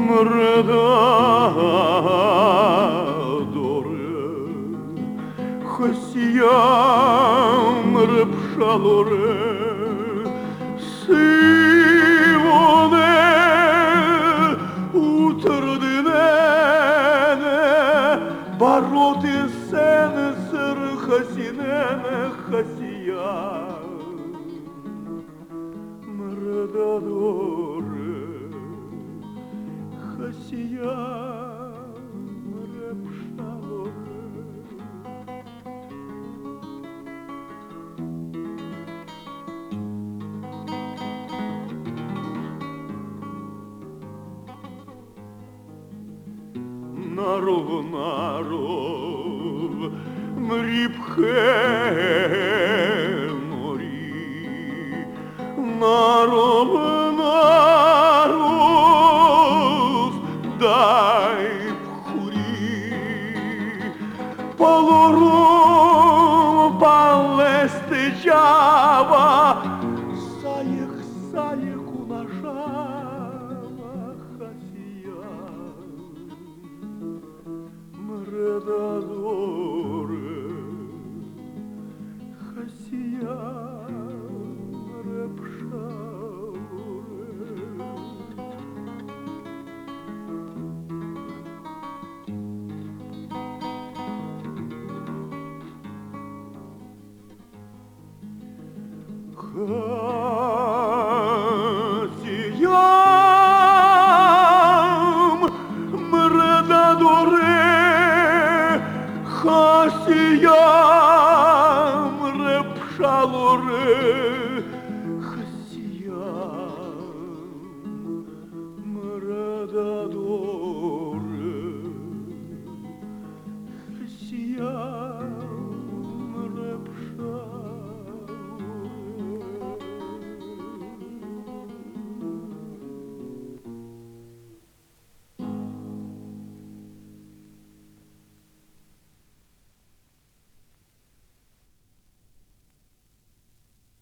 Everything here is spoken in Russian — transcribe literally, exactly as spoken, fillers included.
Mredadore, Hosiam repshalore, Sivone, utrdinene, Barote sene ser hasinene Hasiam. Mredadore, Hasiam repshalore. Наров, наров, мріпхенорі, наров, наров, дай пхурі, полором палестичава, саєх, саєх у нашава Хасія. Mredadore, Hasiam repshalore. Hasiam Mredadore, Hasiam repshalore.